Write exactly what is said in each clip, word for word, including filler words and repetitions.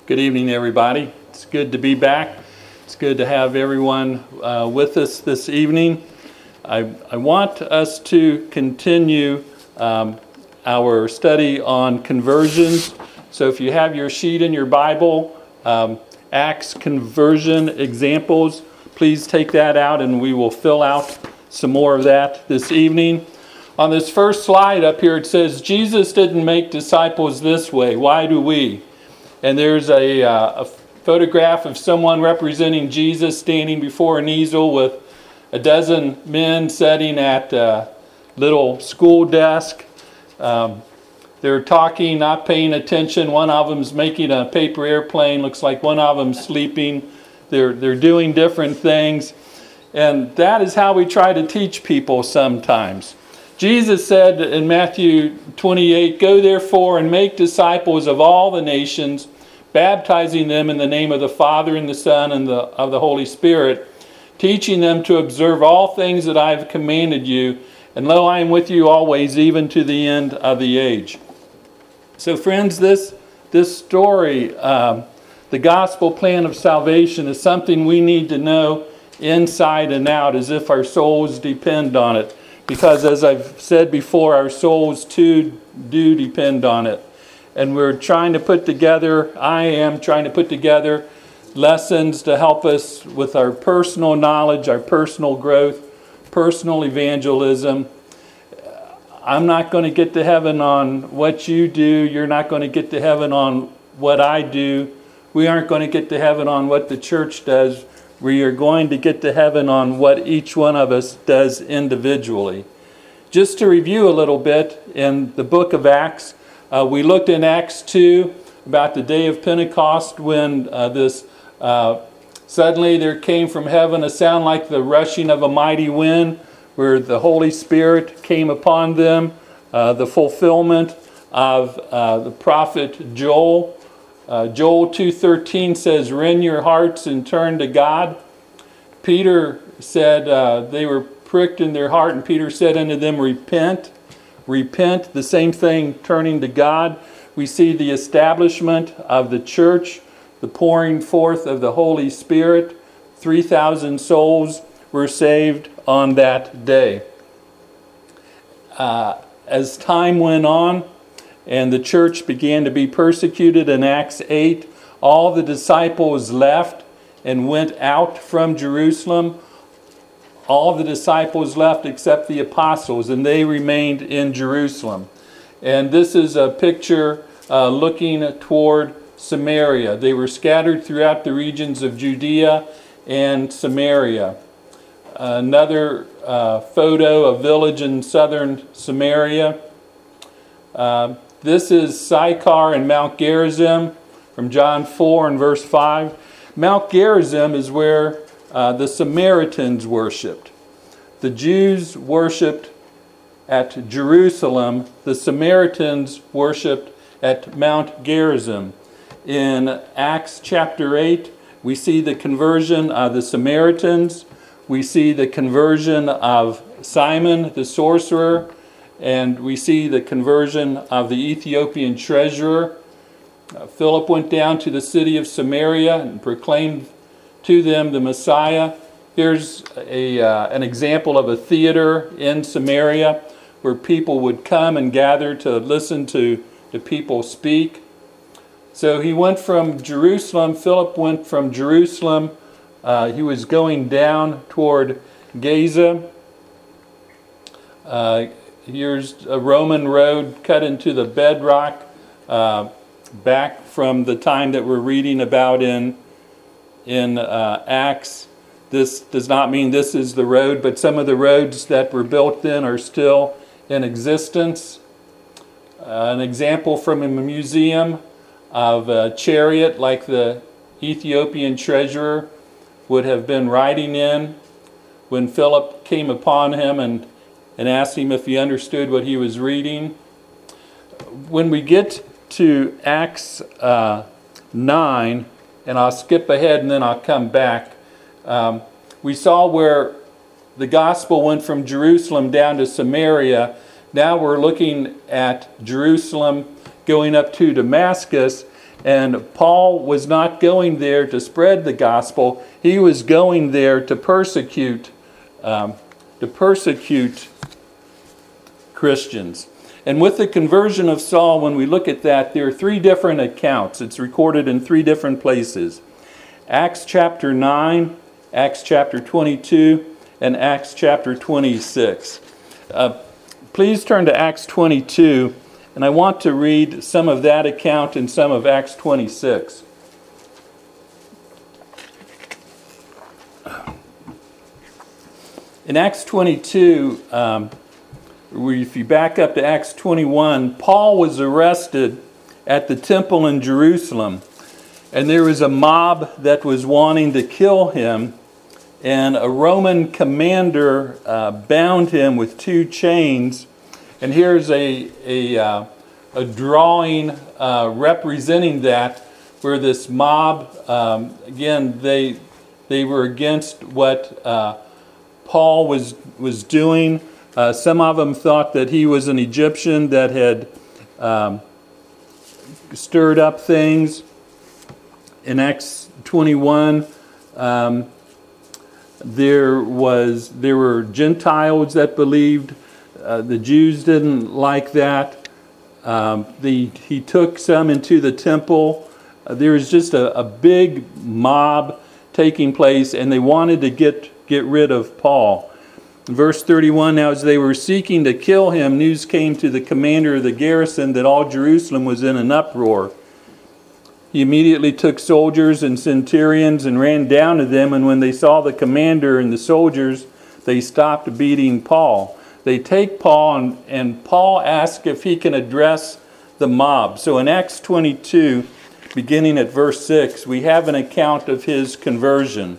Good evening, everybody. It's good to be back. It's good to have everyone uh, with us this evening. I, I want us to continue um, our study on conversions. So if you have your sheet in your Bible, um, Acts conversion examples, please take that out and we will fill out some more of that this evening. On this first slide up here, it says, Jesus didn't make disciples this way. Why do we? And there's a, uh, a photograph of someone representing Jesus standing before an easel with a dozen men sitting at a little school desk. Um, they're talking, not paying attention. One of them's making a paper airplane. Looks like one of them's sleeping. They're, they're doing different things. And that is how we try to teach people sometimes. Jesus said in Matthew twenty-eight, "Go therefore and make disciples of all the nations, baptizing them in the name of the Father and the Son and the, of the Holy Spirit, teaching them to observe all things that I have commanded you. And lo, I am with you always, even to the end of the age." So friends, this, this story, um, the gospel plan of salvation, is something we need to know inside and out, as if our souls depend on it. Because as I've said before, our souls too do depend on it. And we're trying to put together, I am trying to put together lessons to help us with our personal knowledge, our personal growth, personal evangelism. I'm not going to get to heaven on what you do. You're not going to get to heaven on what I do. We aren't going to get to heaven on what the church does. We are going to get to heaven on what each one of us does individually. Just to review a little bit, in the book of Acts, uh, we looked in Acts two about the day of Pentecost when uh, this uh, suddenly there came from heaven a sound like the rushing of a mighty wind, where the Holy Spirit came upon them, uh, the fulfillment of uh, the prophet Joel. Uh, Joel two thirteen says, "Rend your hearts and turn to God." Peter said uh, they were pricked in their heart, and Peter said unto them, "Repent, repent." The same thing, turning to God. We see the establishment of the church, the pouring forth of the Holy Spirit. three thousand souls were saved on that day. Uh, as time went on, and the church began to be persecuted in Acts eight, all the disciples left and went out from Jerusalem. All the disciples left except the apostles, and they remained in Jerusalem. And this is a picture uh, looking toward Samaria. They were scattered throughout the regions of Judea and Samaria. Another uh, photo, a village in southern Samaria. Uh, This is Sychar and Mount Gerizim from John four and verse five. Mount Gerizim is where uh, the Samaritans worshipped. The Jews worshipped at Jerusalem. The Samaritans worshipped at Mount Gerizim. In Acts chapter eight, we see the conversion of the Samaritans. We see the conversion of Simon the sorcerer. And we see the conversion of the Ethiopian treasurer. Uh, Philip went down to the city of Samaria and proclaimed to them the Messiah. Here's a uh, an example of a theater in Samaria where people would come and gather to listen to the people speak. So he went from Jerusalem, Philip went from Jerusalem. Uh, he was going down toward Gaza. Uh, Here's a Roman road cut into the bedrock uh, back from the time that we're reading about in, in uh, Acts. This does not mean this is the road, but some of the roads that were built then are still in existence. Uh, an example from a museum of a chariot like the Ethiopian treasurer would have been riding in when Philip came upon him and and asked him if he understood what he was reading. When we get to Acts uh, nine, and I'll skip ahead and then I'll come back, um, we saw where the gospel went from Jerusalem down to Samaria. Now we're looking at Jerusalem going up to Damascus. And Paul was not going there to spread the gospel. He was going there to persecute, um, to persecute Christians. And with the conversion of Saul, when we look at that, there are three different accounts. It's recorded in three different places. Acts chapter nine, Acts chapter twenty-two, and Acts chapter twenty-six. Uh, please turn to Acts twenty-two. And I want to read some of that account and some of Acts twenty-six. In Acts twenty-two, um, if you back up to Acts twenty-one, Paul was arrested at the temple in Jerusalem. And there was a mob that was wanting to kill him. And a Roman commander uh, bound him with two chains. And here's a a, uh, a drawing uh, representing that, where this mob, um, again, they they were against what uh, Paul was was doing. Uh, some of them thought that he was an Egyptian that had um, stirred up things. In Acts twenty-one, um, there was there were Gentiles that believed. Uh, the Jews didn't like that. Um, the, he took some into the temple. Uh, there was just a, a big mob taking place, and they wanted to get, get rid of Paul. Verse thirty-one, now as they were seeking to kill him, news came to the commander of the garrison that all Jerusalem was in an uproar. He immediately took soldiers and centurions and ran down to them, and when they saw the commander and the soldiers, they stopped beating Paul. They take Paul, and, and Paul asks if he can address the mob. So in Acts twenty-two, beginning at verse six, we have an account of his conversion.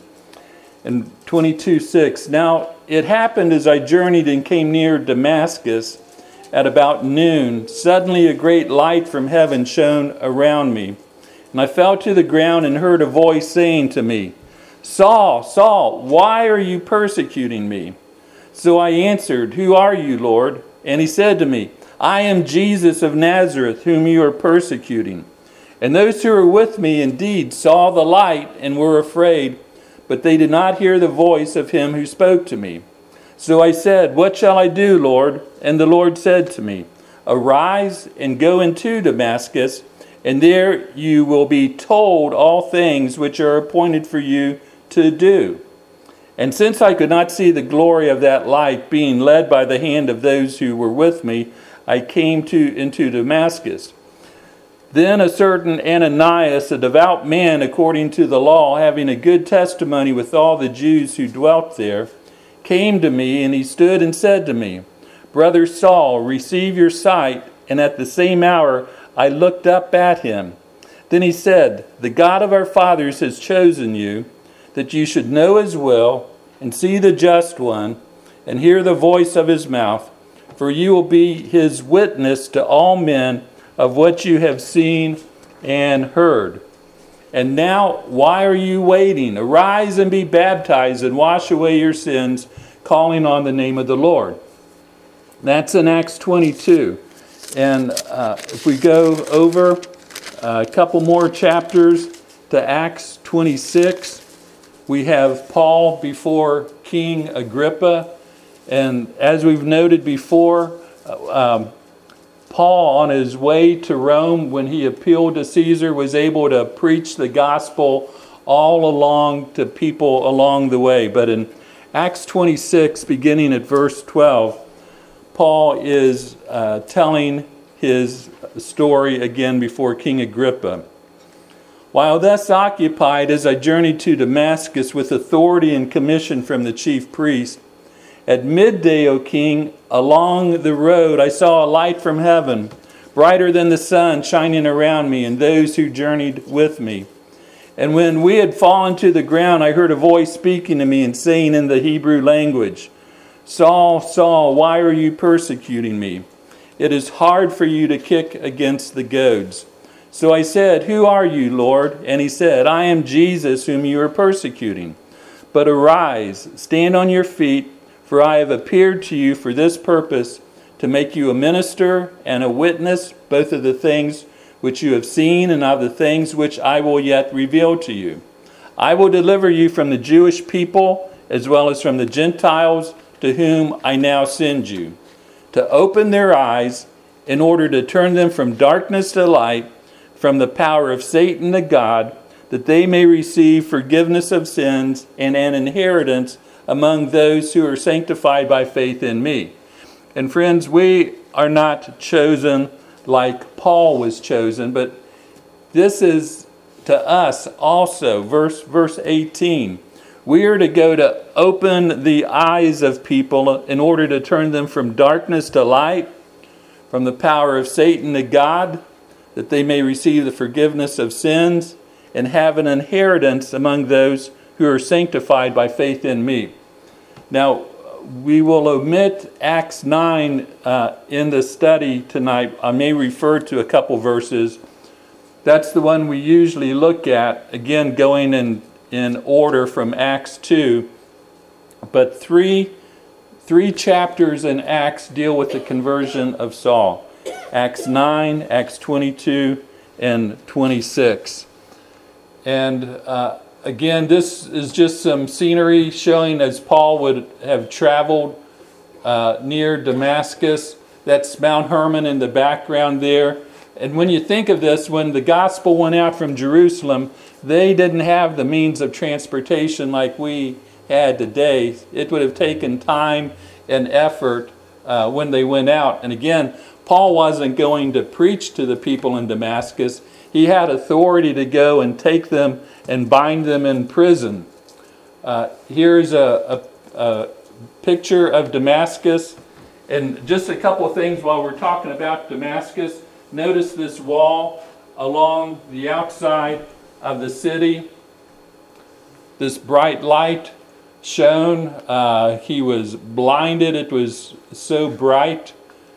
In twenty-two six, now it happened as I journeyed and came near Damascus at about noon, suddenly a great light from heaven shone around me. And I fell to the ground and heard a voice saying to me, Saul, Saul, why are you persecuting me? So I answered, Who are you, Lord? And he said to me, I am Jesus of Nazareth, whom you are persecuting. And those who were with me indeed saw the light and were afraid, but they did not hear the voice of him who spoke to me. So I said, What shall I do, Lord? And the Lord said to me, Arise and go into Damascus, and there you will be told all things which are appointed for you to do. And since I could not see the glory of that light, being led by the hand of those who were with me, I came to into Damascus. Then a certain Ananias, a devout man according to the law, having a good testimony with all the Jews who dwelt there, came to me, and he stood and said to me, Brother Saul, receive your sight. And at the same hour I looked up at him. Then he said, The God of our fathers has chosen you, that you should know his will, and see the just one, and hear the voice of his mouth, for you will be his witness to all men of what you have seen and heard. And now, why are you waiting? Arise and be baptized, and wash away your sins, calling on the name of the Lord. That's in Acts twenty-two. And uh, if we go over a couple more chapters to Acts twenty-six, we have Paul before King Agrippa. And as we've noted before, um, Paul, on his way to Rome, when he appealed to Caesar, was able to preach the gospel all along to people along the way. But in Acts twenty-six, beginning at verse twelve, Paul is uh, telling his story again before King Agrippa. While thus occupied, as I journeyed to Damascus with authority and commission from the chief priest, at midday, O king, along the road I saw a light from heaven, brighter than the sun, shining around me and those who journeyed with me. And when we had fallen to the ground, I heard a voice speaking to me and saying in the Hebrew language, Saul, Saul, why are you persecuting me? It is hard for you to kick against the goads. So I said, Who are you, Lord? And he said, I am Jesus whom you are persecuting. But arise, stand on your feet, for I have appeared to you for this purpose, to make you a minister and a witness, both of the things which you have seen and of the things which I will yet reveal to you. I will deliver you from the Jewish people as well as from the Gentiles, to whom I now send you, to open their eyes in order to turn them from darkness to light, from the power of Satan to God, that they may receive forgiveness of sins and an inheritance among those who are sanctified by faith in me. And friends, we are not chosen like Paul was chosen, but this is to us also, verse, verse eighteen. We are to go to open the eyes of people in order to turn them from darkness to light, from the power of Satan to God, that they may receive the forgiveness of sins and have an inheritance among those who are sanctified by faith in me. Now, we will omit Acts nine uh, in the study tonight. I may refer to a couple verses. That's the one we usually look at, again, going in in order from Acts two. But three, three chapters in Acts deal with the conversion of Saul. Acts nine, Acts twenty-two, and twenty-six. And uh, again, this is just some scenery showing as Paul would have traveled uh, near Damascus. That's Mount Hermon in the background there. And when you think of this, when the gospel went out from Jerusalem, they didn't have the means of transportation like we had today. It would have taken time and effort uh, when they went out. And again, Paul wasn't going to preach to the people in Damascus. He had authority to go and take them and bind them in prison. Uh, here's a, a, a picture of Damascus. And just a couple of things while we're talking about Damascus. Notice this wall along the outside of the city. This bright light shone. Uh, he was blinded. It was so bright.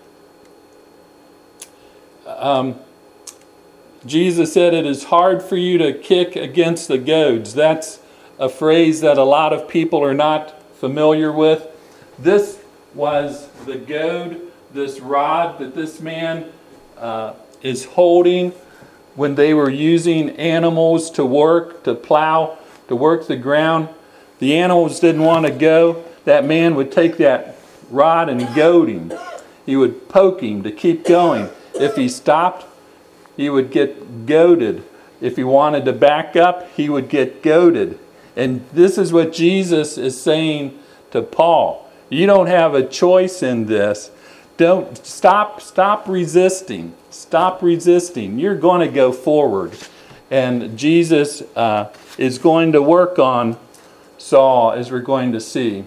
Um, Jesus said, "It is hard for you to kick against the goads." That's a phrase that a lot of people are not familiar with. This was the goad, this rod that this man uh, is holding when they were using animals to work, to plow, to work the ground. The animals didn't want to go. That man would take that rod and goad him. He would poke him to keep going. If he stopped, he would get goaded. If he wanted to back up, he would get goaded. And this is what Jesus is saying to Paul. You don't have a choice in this. Don't stop, stop resisting. Stop resisting. You're going to go forward. And Jesus uh, is going to work on Saul, as we're going to see.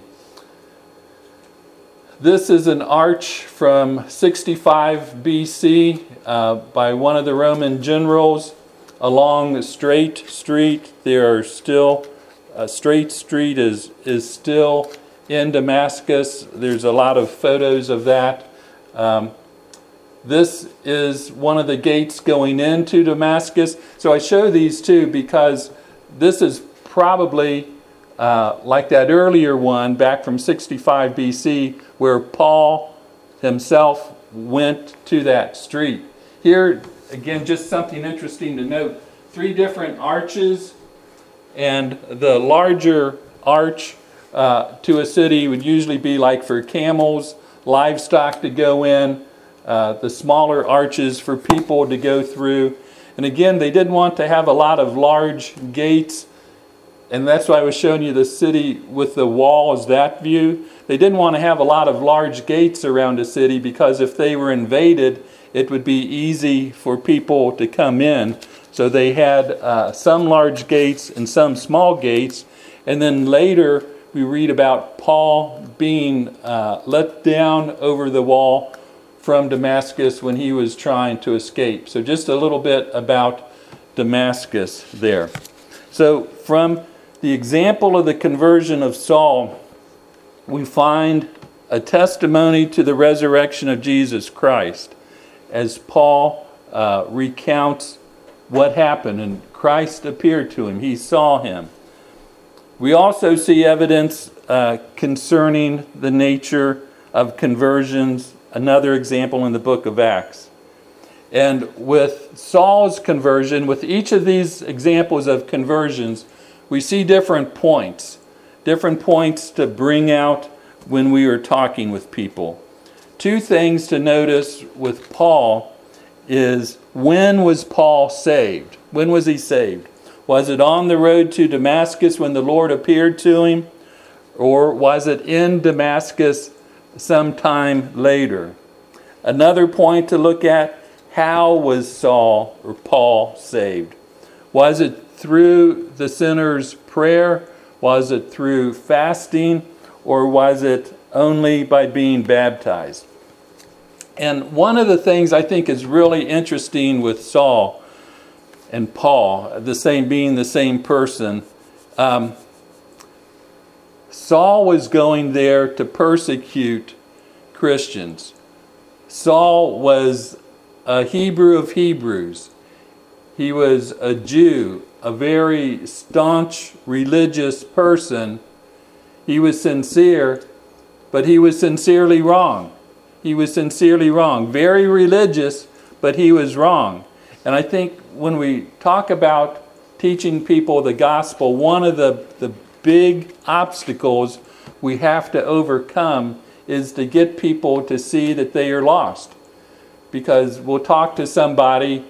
This is an arch from sixty-five B C uh, by one of the Roman generals along a straight street. There are still, a straight street is, is still in Damascus. There's a lot of photos of that. Um, this is one of the gates going into Damascus. So I show these two because this is probably uh, like that earlier one back from sixty-five B C where Paul himself went to that street. Here, again, just something interesting to note. Three different arches, and the larger arch uh, to a city would usually be like for camels, livestock to go in, uh, the smaller arches for people to go through. And again, they didn't want to have a lot of large gates, and that's why I was showing you the city with the walls, that view. They didn't want to have a lot of large gates around a city because if they were invaded, it would be easy for people to come in. So they had uh, some large gates and some small gates. And then later we read about Paul being uh, let down over the wall from Damascus when he was trying to escape. So just a little bit about Damascus there. So from the example of the conversion of Saul, we find a testimony to the resurrection of Jesus Christ as Paul uh, recounts what happened, and Christ appeared to him. He saw him. We also see evidence uh, concerning the nature of conversions another example in the book of Acts. And with Saul's conversion, with each of these examples of conversions, we see different points, different points to bring out when we are talking with people. Two things to notice with Paul is, when was Paul saved? When was he saved? Was it on the road to Damascus when the Lord appeared to him? Or was it in Damascus sometime later? Another point to look at, how was Saul or Paul saved? Was it through the sinner's prayer? Was it through fasting? Or was it only by being baptized? And one of the things I think is really interesting with Saul and Paul, the same being the same person, um, Saul was going there to persecute Christians. Saul was a Hebrew of Hebrews. He was a Jew, a very staunch religious person. He was sincere, but he was sincerely wrong. He was sincerely wrong. Very religious, but he was wrong. And I think when we talk about teaching people the gospel, one of the, the big obstacles we have to overcome is to get people to see that they are lost. Because we'll talk to somebody,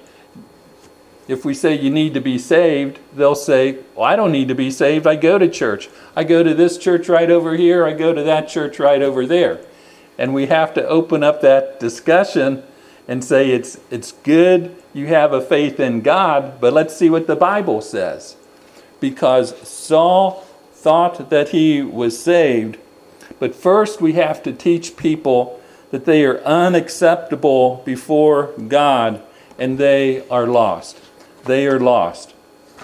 if we say you need to be saved, they'll say, well, I don't need to be saved. I go to church. I go to this church right over here. I go to that church right over there. And we have to open up that discussion and say it's it's good you have a faith in God, but let's see what the Bible says. Because Saul thought that he was saved, but first we have to teach people that they are unacceptable before God and they are lost. They are lost.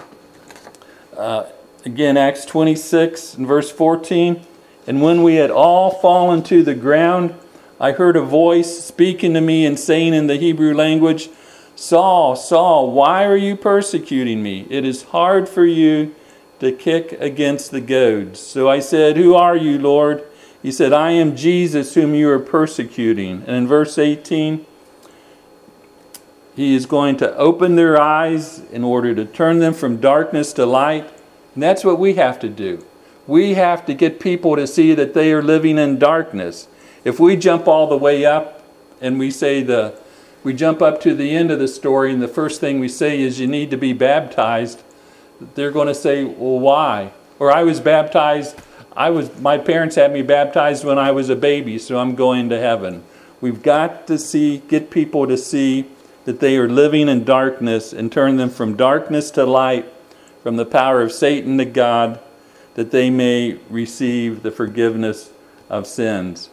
Uh, again, Acts twenty-six and verse fourteen. And when we had all fallen to the ground, I heard a voice speaking to me and saying in the Hebrew language, Saul, Saul, why are you persecuting me? It is hard for you to kick against the goads. So I said, who are you, Lord? He said, I am Jesus whom you are persecuting. And in verse eighteen, he is going to open their eyes in order to turn them from darkness to light. And that's what we have to do. We have to get people to see that they are living in darkness. If we jump all the way up and we say the, we jump up to the end of the story and the first thing we say is you need to be baptized, they're going to say, well, why? Or I was baptized, I was, my parents had me baptized when I was a baby, so I'm going to heaven. We've got to see, get people to see that they are living in darkness and turn them from darkness to light, from the power of Satan to God, that they may receive the forgiveness of sins.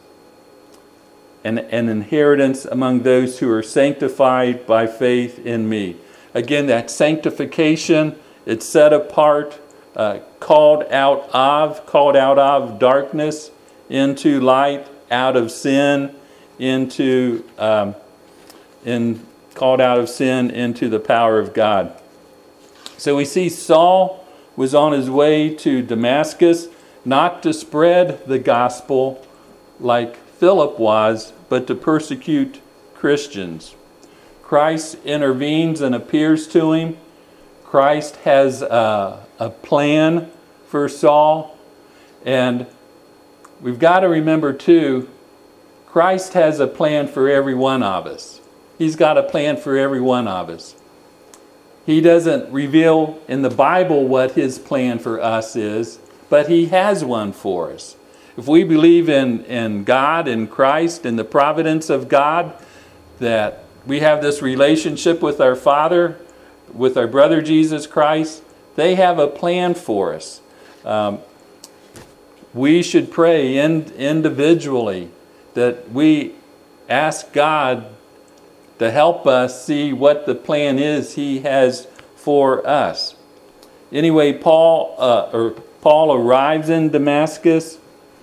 And an inheritance among those who are sanctified by faith in me. Again, that sanctification, it's set apart, uh, called out of, called out of darkness into light, out of sin into, um, in, called out of sin into the power of God. So we see Saul was on his way to Damascus, not to spread the gospel like Philip was, but to persecute Christians. Christ intervenes and appears to him. Christ has a, a plan for Saul. And we've got to remember too, Christ has a plan for every one of us. He's got a plan for every one of us. He doesn't reveal in the Bible what his plan for us is, but he has one for us. If we believe in, in God, in Christ, in the providence of God, that we have this relationship with our Father, with our brother Jesus Christ, they have a plan for us. Um, we should pray in, individually that we ask God to help us see what the plan is he has for us. Anyway, Paul uh, or Paul arrives in Damascus.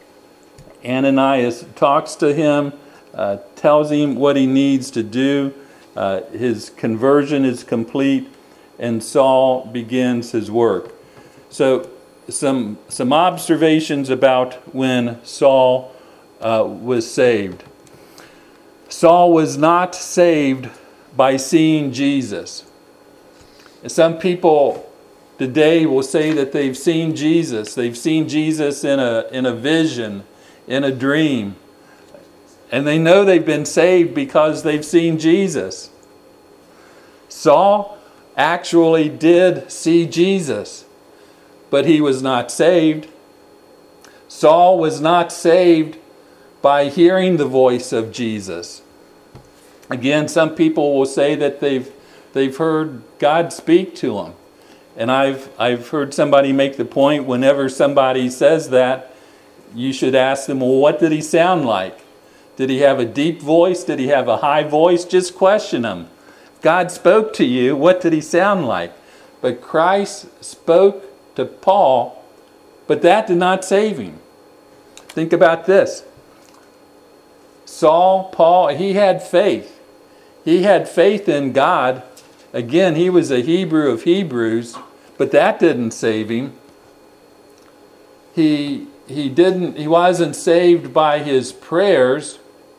Ananias talks to him, uh, tells him what he needs to do. Uh, his conversion is complete, and Saul begins his work. So, some some observations about when Saul uh, was saved. Saul was not saved by seeing Jesus. Some people today will say that they've seen Jesus. They've seen Jesus in a, in a vision, in a dream. And they know they've been saved because they've seen Jesus. Saul actually did see Jesus, but he was not saved. Saul was not saved by hearing the voice of Jesus. Again, some people will say that they've they've heard God speak to them. And I've I've heard somebody make the point, whenever somebody says that, you should ask them, well, what did he sound like? Did he have a deep voice? Did he have a high voice? Just question him. God spoke to you, what did he sound like? But Christ spoke to Paul, but that did not save him. Think about this. Saul, Paul, he had faith. He had faith in God. Again, he was a Hebrew of Hebrews, but that didn't save him. He he didn't he wasn't saved by his prayers.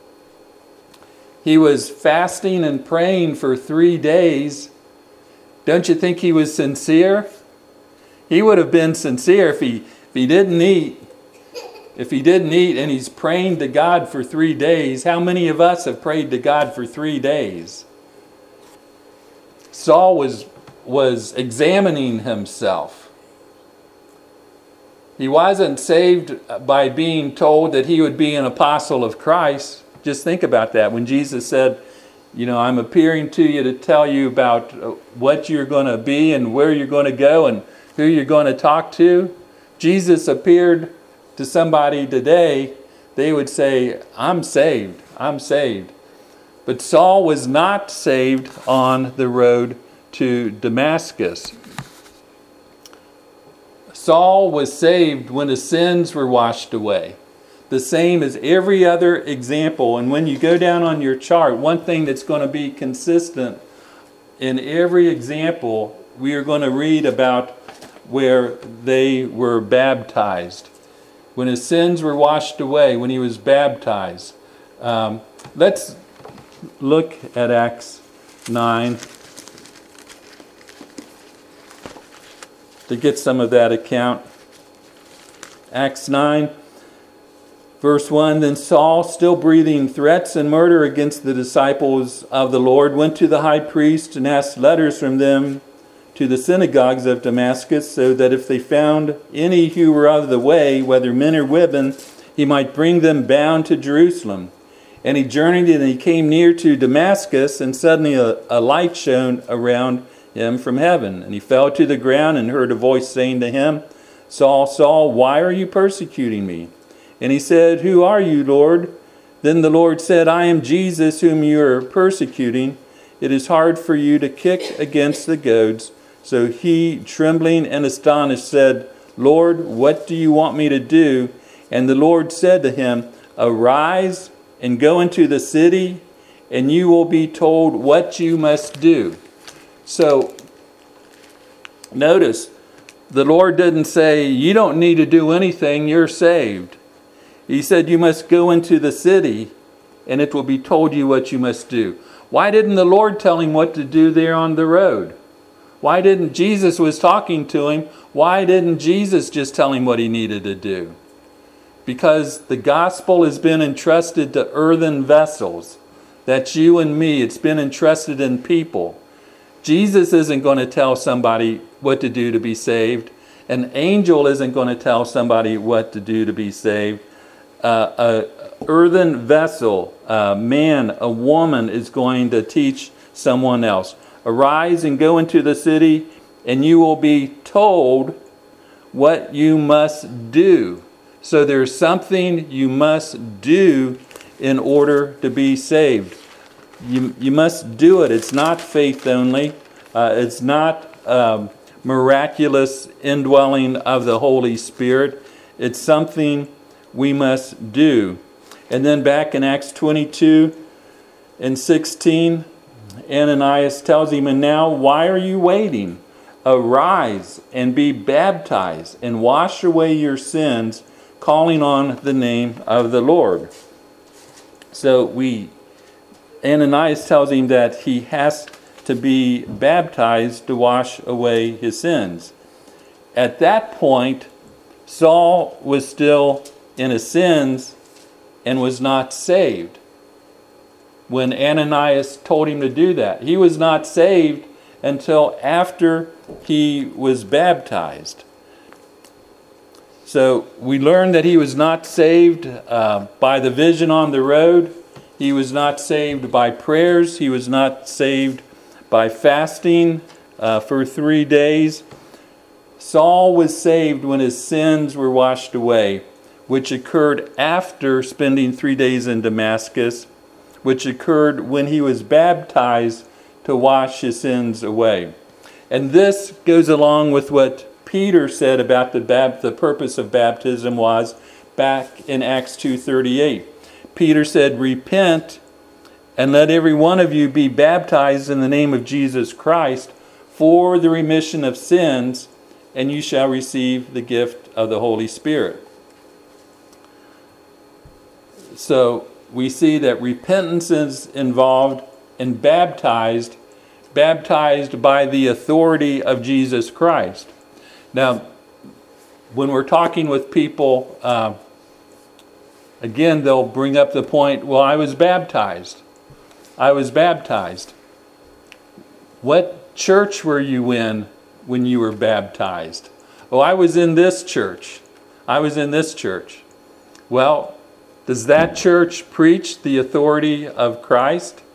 He was fasting and praying for three days. Don't you think he was sincere? He would have been sincere if he if he didn't eat. If he didn't eat and he's praying to God for three days, how many of us have prayed to God for three days? Saul was, was examining himself. He wasn't saved by being told that he would be an apostle of Christ. Just think about that. When Jesus said, you know, I'm appearing to you to tell you about what you're going to be and where you're going to go and who you're going to talk to. Jesus appeared to somebody today, they would say, I'm saved, I'm saved. But Saul was not saved on the road to Damascus. Saul was saved when his sins were washed away. The same as every other example. And when you go down on your chart, one thing that's going to be consistent in every example, we are going to read about where they were baptized. When his sins were washed away, when he was baptized. Um, let's look at Acts nine to get some of that account. Acts nine, verse one, Then Saul, still breathing threats and murder against the disciples of the Lord, went to the high priest and asked letters from them to the synagogues of Damascus, so that if they found any who were out of the way, whether men or women, he might bring them bound to Jerusalem. And he journeyed and he came near to Damascus, and suddenly a, a light shone around him from heaven. And he fell to the ground and heard a voice saying to him, Saul, Saul, why are you persecuting me? And he said, Who are you, Lord? Then the Lord said, I am Jesus whom you are persecuting. It is hard for you to kick against the goads. So he, trembling and astonished, said, Lord, what do you want me to do? And the Lord said to him, Arise and go into the city, and you will be told what you must do. So, notice, the Lord didn't say, you don't need to do anything, you're saved. He said, you must go into the city, and it will be told you what you must do. Why didn't the Lord tell him what to do there on the road? Why didn't Jesus was talking to him? Why didn't Jesus just tell him what he needed to do? Because the gospel has been entrusted to earthen vessels. That's you and me. It's been entrusted in people. Jesus isn't going to tell somebody what to do to be saved. An angel isn't going to tell somebody what to do to be saved. Uh, a earthen vessel, a man, a woman is going to teach someone else. Arise and go into the city, and you will be told what you must do. So there's something you must do in order to be saved. You, you must do it. It's not faith only. Uh, it's not um, miraculous indwelling of the Holy Spirit. It's something we must do. And then back in Acts twenty-two and sixteen, Ananias tells him, and now why are you waiting? Arise and be baptized and wash away your sins, calling on the name of the Lord. So we Ananias tells him that he has to be baptized to wash away his sins. At that point, Saul was still in his sins and was not saved when Ananias told him to do that. He was not saved until after he was baptized. So we learned that he was not saved uh, by the vision on the road. He was not saved by prayers. He was not saved by fasting uh, for three days. Saul was saved when his sins were washed away, which occurred after spending three days in Damascus, which occurred when he was baptized to wash his sins away. And this goes along with what Peter said about the bab- the purpose of baptism was back in Acts two thirty-eight. Peter said, "Repent and let every one of you be baptized in the name of Jesus Christ for the remission of sins, and you shall receive the gift of the Holy Spirit." So we see that repentance is involved and baptized, baptized by the authority of Jesus Christ. Now, when we're talking with people, uh, again, they'll bring up the point, well, I was baptized. I was baptized. What church were you in when you were baptized? Oh, I was in this church. I was in this church. Well, does that church preach the authority of Christ?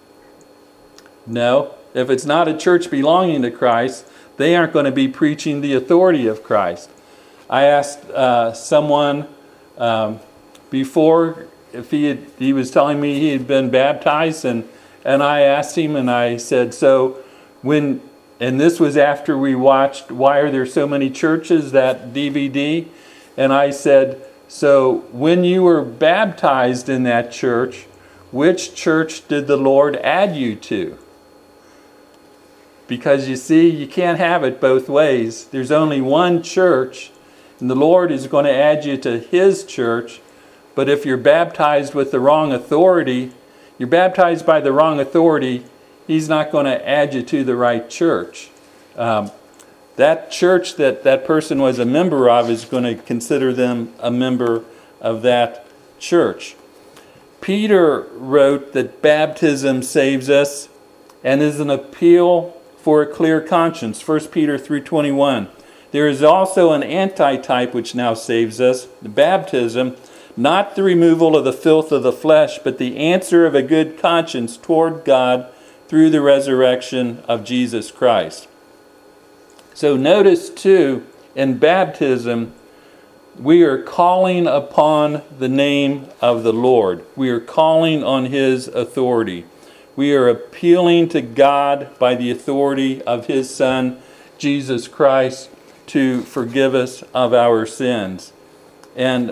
No. If it's not a church belonging to Christ, they aren't going to be preaching the authority of Christ. I asked uh, someone um, before if he had, he was telling me he had been baptized, and and I asked him, and I said, so when, and this was after we watched Why Are There So Many Churches, that D V D, and I said, so when you were baptized in that church, which church did the Lord add you to? Because you see, you can't have it both ways. There's only one church, and the Lord is going to add you to His church. But if you're baptized with the wrong authority, you're baptized by the wrong authority, He's not going to add you to the right church. Um, that church that that person was a member of is going to consider them a member of that church. Peter wrote that baptism saves us and is an appeal for a clear conscience. First Peter three twenty-one. There is also an antitype which now saves us, the baptism, not the removal of the filth of the flesh, but the answer of a good conscience toward God through the resurrection of Jesus Christ. So notice too, in baptism, we are calling upon the name of the Lord. We are calling on His authority. We are appealing to God by the authority of His Son, Jesus Christ, to forgive us of our sins. And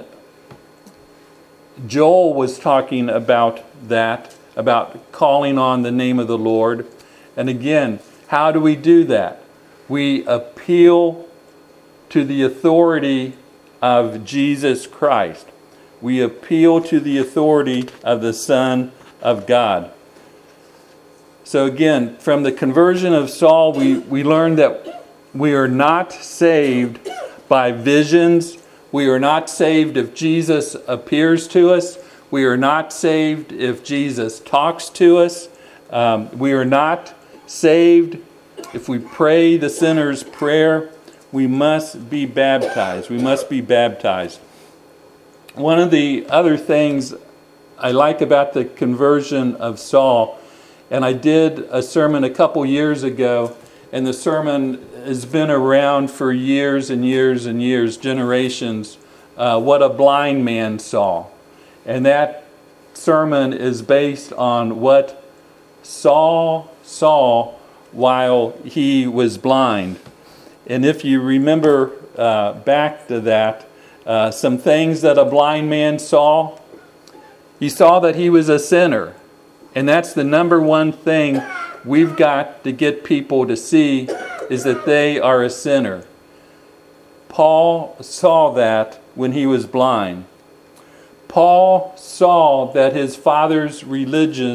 Joel was talking about that, about calling on the name of the Lord. And again, how do we do that? We appeal to the authority of Jesus Christ. We appeal to the authority of the Son of God. So again, from the conversion of Saul, we, we learned that we are not saved by visions. We are not saved if Jesus appears to us. We are not saved if Jesus talks to us. Um, we are not saved if we pray the sinner's prayer. We must be baptized. We must be baptized. One of the other things I like about the conversion of Saul, and I did a sermon a couple years ago, and the sermon has been around for years and years and years, generations, uh, what a blind man saw. And that sermon is based on what Saul saw while he was blind. And if you remember uh, back to that, uh, some things that a blind man saw, he saw that he was a sinner. And that's the number one thing we've got to get people to see, is that they are a sinner. Paul saw that when he was blind. Paul saw that his father's religious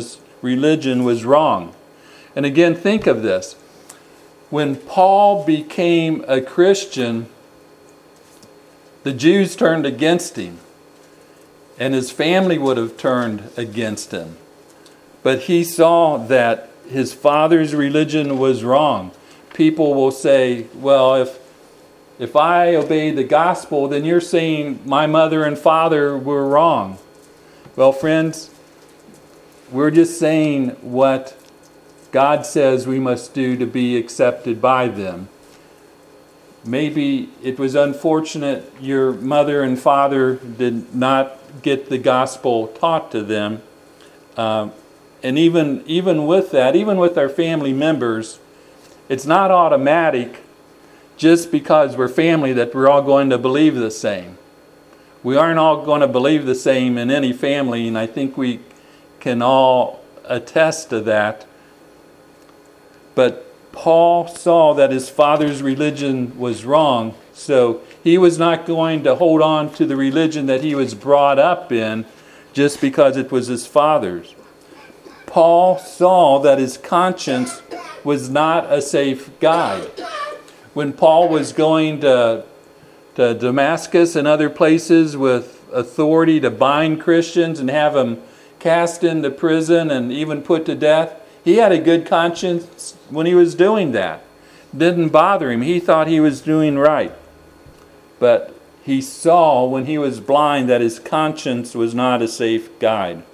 religion was wrong. And again, think of this. When Paul became a Christian, the Jews turned against him, and his family would have turned against him. But he saw that his father's religion was wrong. People will say, well, if if I obey the gospel, then you're saying my mother and father were wrong. Well, friends, we're just saying what God says we must do to be accepted by them. Maybe it was unfortunate your mother and father did not get the gospel taught to them. Uh, and even, even with that, even with our family members, it's not automatic just because we're family that we're all going to believe the same. We aren't all going to believe the same in any family, and I think we can all attest to that. But Paul saw that his father's religion was wrong, so he was not going to hold on to the religion that he was brought up in just because it was his father's. Paul saw that his conscience was not a safe guide. When Paul was going to, to Damascus and other places with authority to bind Christians and have them cast into prison and even put to death, he had a good conscience when he was doing that. It didn't bother him. He thought he was doing right. But he saw when he was blind that his conscience was not a safe guide.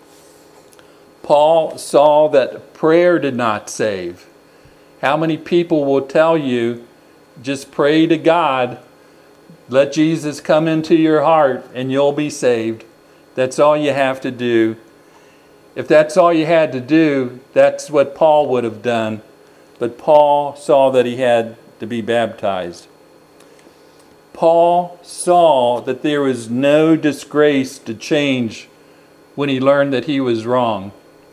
Paul saw that prayer did not save. How many people will tell you, just pray to God, let Jesus come into your heart, and you'll be saved. That's all you have to do. If that's all you had to do, that's what Paul would have done. But Paul saw that he had to be baptized. Paul saw that there was no disgrace to change when he learned that he was wrong.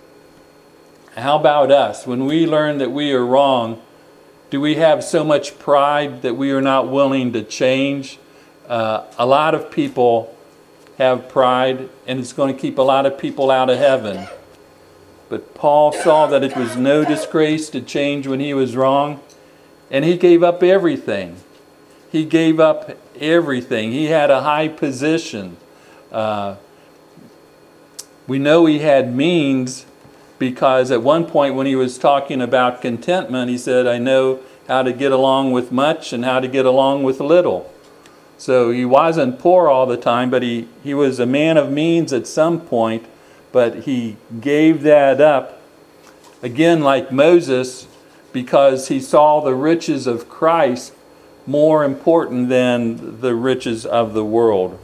How about us? When we learn that we are wrong, do we have so much pride that we are not willing to change? Uh, a lot of people have pride, and it's going to keep a lot of people out of heaven. But Paul saw that it was no disgrace to change when he was wrong, and he gave up everything. He gave up everything. He had a high position. Uh, we know he had means, because at one point when he was talking about contentment, he said, I know how to get along with much and how to get along with little. So he wasn't poor all the time, but he, he was a man of means at some point, but he gave that up, again like Moses, because he saw the riches of Christ more important than the riches of the world.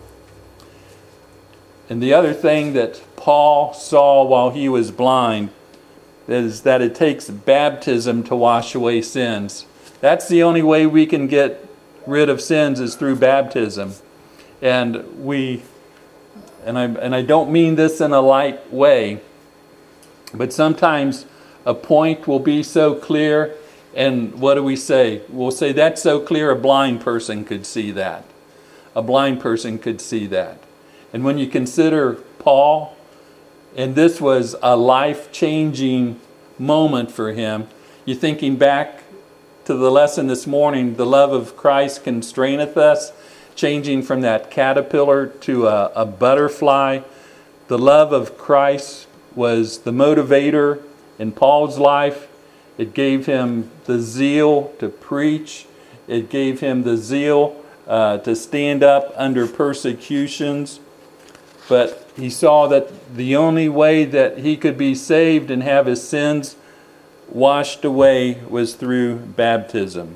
And the other thing that Paul saw while he was blind is that it takes baptism to wash away sins. That's the only way we can get rid of sins, is through baptism. And we, and I and I don't mean this in a light way, but sometimes a point will be so clear, and what do we say? We'll say, that's so clear a blind person could see that. A blind person could see that. And when you consider Paul, and this was a life-changing moment for him, you're thinking back to the lesson this morning, the love of Christ constraineth us, changing from that caterpillar to a, a butterfly. The love of Christ was the motivator in Paul's life. It gave him the zeal to preach. It gave him the zeal uh, to stand up under persecutions. But he saw that the only way that he could be saved and have his sins washed away was through baptism.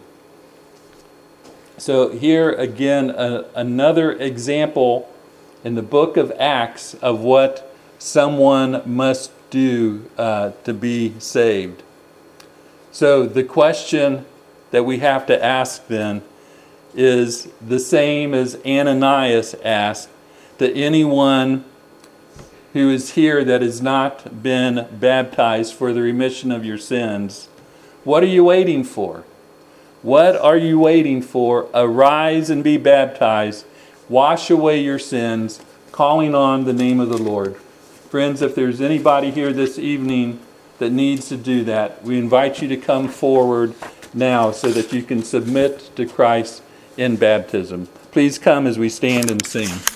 So here again, a, another example in the book of Acts of what someone must do uh, to be saved. So the question that we have to ask then is the same as Ananias asked to anyone who is here that has not been baptized for the remission of your sins. What are you waiting for? What are you waiting for? Arise and be baptized. Wash away your sins, calling on the name of the Lord. Friends, if there's anybody here this evening that needs to do that, we invite you to come forward now so that you can submit to Christ in baptism. Please come as we stand and sing.